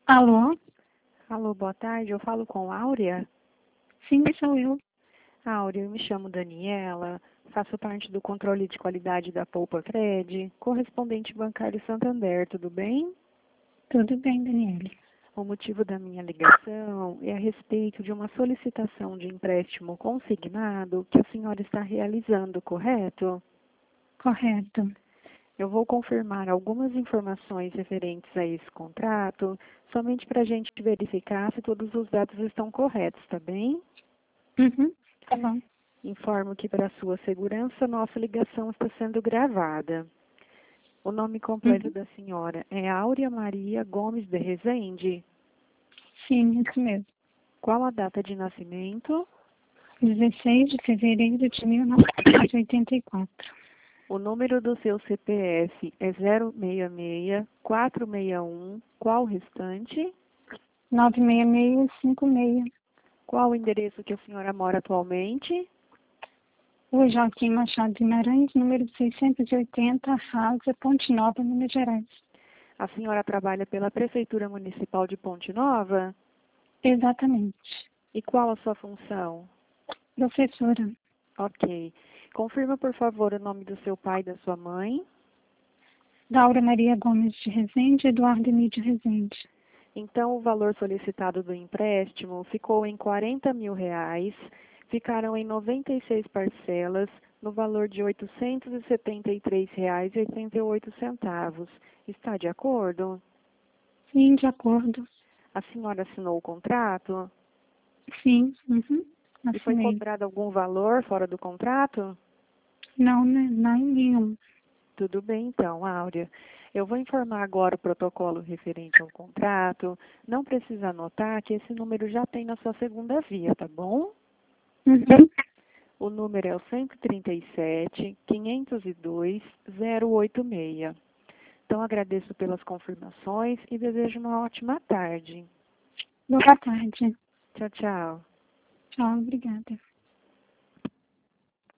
Alô? Alô, boa tarde. Eu falo com Áurea. Sim, sou eu. Áurea, eu me chamo Daniela, faço parte do controle de qualidade da Poupa Cred, correspondente bancário Santander, tudo bem? Tudo bem, Daniele? O motivo da minha ligação é a respeito de uma solicitação de empréstimo consignado que a senhora está realizando, correto? Correto. Eu vou confirmar algumas informações referentes a esse contrato, somente para a gente verificar se todos os dados estão corretos, tá bem? Tá bom. Informo que, para sua segurança, nossa ligação está sendo gravada. O nome completo da senhora é Áurea Maria Gomes de Rezende. Sim, isso mesmo. Qual a data de nascimento? 16 de fevereiro de 1984. O número do seu CPF é 066-461. Qual o restante? 96656. Qual o endereço que a senhora mora atualmente? O Joaquim Machado Guimarães, número 680, Rasa, Ponte Nova, Minas Gerais. A senhora trabalha pela Prefeitura Municipal de Ponte Nova? Exatamente. E qual a sua função? Professora. Ok. Confirma, por favor, o nome do seu pai e da sua mãe. Daura Maria Gomes de Rezende, Eduardo Emílio Rezende. Então, o valor solicitado do empréstimo ficou em R$ 40.000, ficaram em 96 parcelas, no valor de R$ 873,88. Está de acordo? Sim, de acordo. A senhora assinou o contrato? Sim, E foi assinei. cobrado algum valor fora do contrato? Não, né? Não, nenhum. Tudo bem, então, Áurea. Eu vou informar agora o protocolo referente ao contrato. Não precisa anotar que esse número já tem na sua segunda via, tá bom? O número é o 137-502-086. Então, agradeço pelas confirmações e desejo uma ótima tarde. Boa tarde. Tchau, tchau. Tchau, obrigada.